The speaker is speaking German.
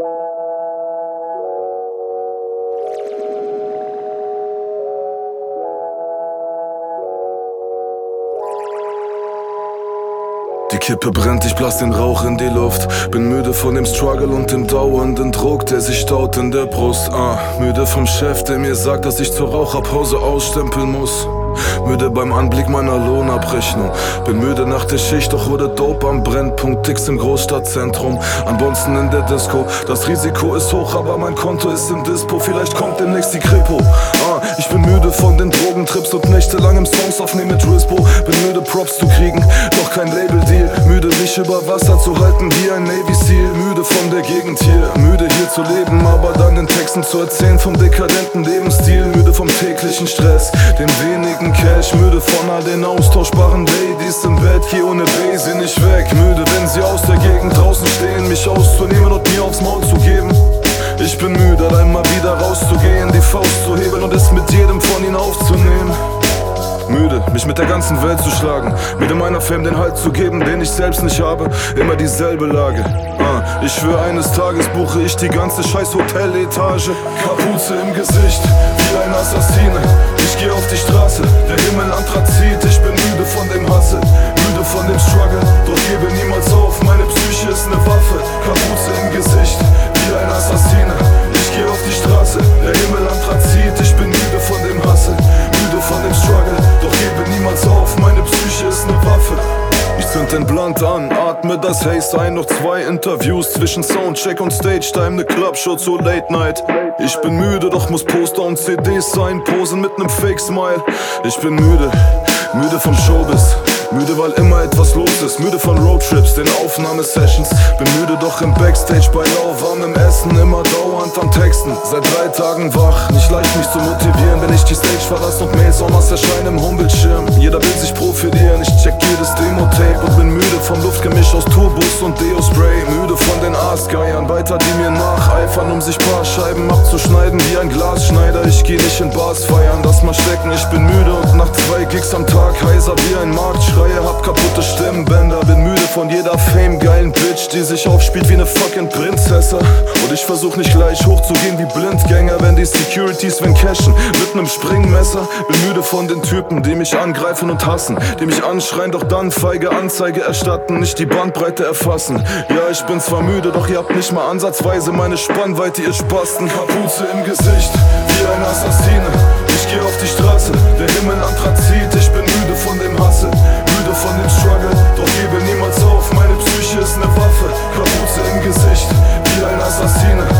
Die Kippe brennt, ich blass den Rauch in die Luft. Bin müde von dem Struggle und dem dauernden Druck, der sich staut in der Brust. Müde vom Chef, der mir sagt, dass ich zur Raucherpause ausstempeln muss. Müde beim Anblick meiner Lohnabrechnung. Bin müde nach der Schicht, doch wurde Dope am Brennpunkt. Ticks im Großstadtzentrum, an Bonzen in der Disco. Das Risiko ist hoch, aber mein Konto ist im Dispo. Vielleicht kommt demnächst die Kripo. Ich bin müde von den Drogentrips und nächtelangem Songs aufnehmen mit Rispo. Bin müde Props zu kriegen, doch kein Label-Deal. Müde mich über Wasser zu halten wie ein Navy Seal. Müde von der Gegend hier, müde hier zu leben, aber dann in Texten zu erzählen vom dekadenten Lebensstil. Müde vom täglichen Stress, dem wenigen Cash. Müde von all den austauschbaren Ladies im Bett. Hier ohne B sind nicht weg. Müde, wenn sie aus der Gegend draußen stehen, mich auszunehmen und mir aufs Maul zu geben. Ich bin müde, einmal wieder rauszugehen, die Faust zu hebeln und es mit jedem von ihnen aufzunehmen. Müde, mich mit der ganzen Welt zu schlagen, müde meiner Fame den Halt zu geben, den ich selbst nicht habe, immer dieselbe Lage. Ich schwör, eines Tages buche ich die ganze scheiß Hoteletage. Kapuze im Gesicht, wie ein Assassine. Ich geh auf die Straße, der Himmel Anthrazit. Ich bin müde von dem Hassel, müde von dem Struggle, doch gebe niemals auf, meine Psyche ist ne Waffe. Kapuze im Gesicht, wie ein Assassine. Ich geh auf die Straße, der Himmel Anthrazit. Ich bin müde von dem Hassel, müde von dem Struggle, doch gebe niemals auf, meine Psyche ist ne Waffe. Ich zünd den Blunt an, atme das Haze ein. Noch 2 Interviews zwischen Soundcheck und Stage-Time, ne Clubshow zur Late Night. Ich bin müde, doch muss Poster und CDs sein, posen mit nem Fake-Smile. Ich bin müde, müde vom Showbiz. Müde, weil immer etwas los ist. Müde von Roadtrips, den Aufnahmesessions. Bin müde, doch im Backstage bei lauwarmem Essen. Immer dauernd am Texten, seit 3 Tagen wach. Nicht leicht mich zu motivieren, wenn ich die Stage verlasse und Mails en masse erscheinen im Homebildschirm. Jeder will sich profilieren, ich check jedes Demo-Tape und bin müde vom Luftgemisch aus Turbus und Deo-Spray. Müde von den Aasgeiern, weiter die mir nacheifern, um sich paar Scheiben abzuschneiden wie ein Glasschneider. Ich geh nicht in Bars feiern, lass mal stecken. Ich bin müde und nach 2 Gigs am Tag heiser wie ein Marktschreier. Hab kaputte Stimmbänder, bin müde von jeder fame-geilen Bitch, die sich aufspielt wie ne fucking Prinzesse. Und ich versuch nicht gleich hochzugehen wie Blindgänger, wenn die Securities wen cashen mit nem Springmesser. Bin müde von den Typen, die mich angreifen und hassen, die mich anschreien, doch dann feige Anzeige erstatten, nicht die Bandbreite erfassen. Ja, ich bin zwar müde, doch ihr habt nicht mal ansatzweise meine Spannweite, ihr Spasten. Kapuze im Gesicht, wie ein Assassine. Ich geh auf die Straße, der Himmel Anthrazit. Ich bin müde von dem Hassel, müde von dem Struggle, doch gebe niemals auf, meine Psyche ist ne Waffe. Kapuze im Gesicht, wie ein Assassine.